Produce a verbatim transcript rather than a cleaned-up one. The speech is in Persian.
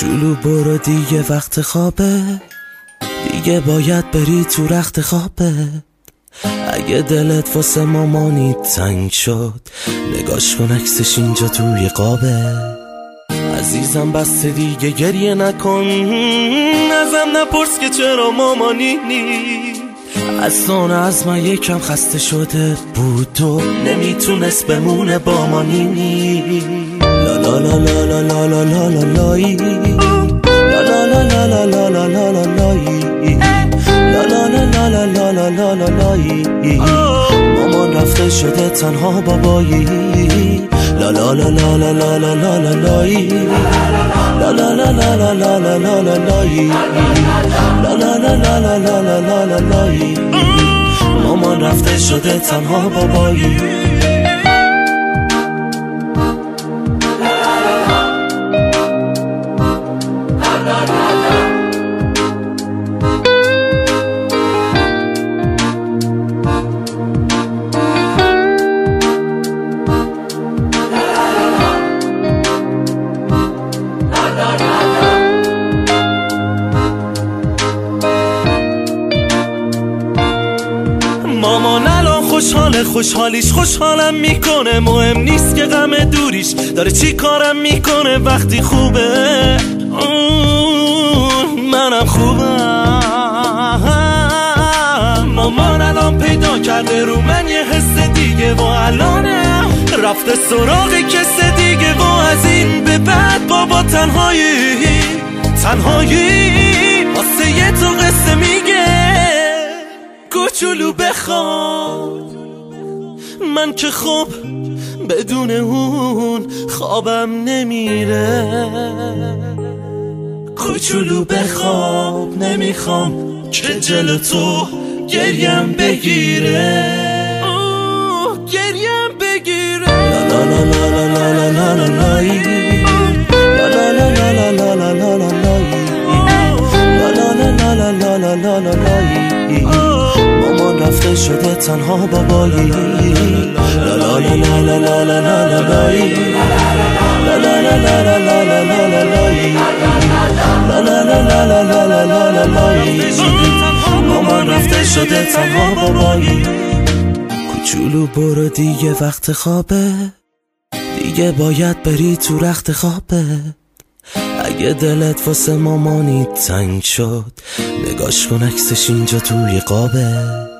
کوچولو برو دیگه وقت خوابه، دیگه باید بری تو رخت خوابه. اگه دلت واسه مامانی تنگ شد، نگاش کن عکسش اینجا توی قابه. عزیزم بس دیگه گریه نکن، ازم نپرس که چرا مامانی نی. اصلا از من یکم خسته شده بود و نمیتونست بمونه با ما نینی. لا لا لا لا لا لا لا لا لا لای لا لا لا لا لا لا لا لا لا لای لا لا لا لا لا لا لا لا لا لای. مامان رفته شده تنها بابایی. لا لا لا لا لا لا لا لا لا لای لا لا لا لا لا لا لا لا لا لای لا لا لا لا لا لا لا لا لا لای. مامان رفته شده تنها بابایی. مامان الان خوشحاله، خوشحالیش خوشحالم میکنه. مهم نیست که غم دوریش داره چی کارم میکنه. وقتی خوبه منم خوبم. مامان الان پیدا کرده رو من یه حس دیگه و الانه رفته سراغ کس دیگه. و از این به بعد بابا تنهایی تنهایی واسه یه تو قصه میگه. کوچولو بخواب، من که خب بدون اون خوابم نمیره. کوچولو بخواب، نمیخوام که جلو تو گریم بگیره. گریم بگیره. لا لا لا لا لا لا لا لا لای لا لا لا لا لا لا لا لا لا لای لا لا لا لا لا لا لا لا لای. مامان رفته شده تنها بابایی. لا لا لا لا لا لا لا لا لا لای لا لا لا لا لا لا لا لا لا لای لا لا لا لا لا لا لا لا لا لای. مامان رفته شده تنها بابایی. کوچولو برو دیگه وقت خوابه، دیگه باید بری تو رخت خوابه. اگه دلت واسه مامانی تنگ شد، نگاش کن عکسش اینجا توی قابه.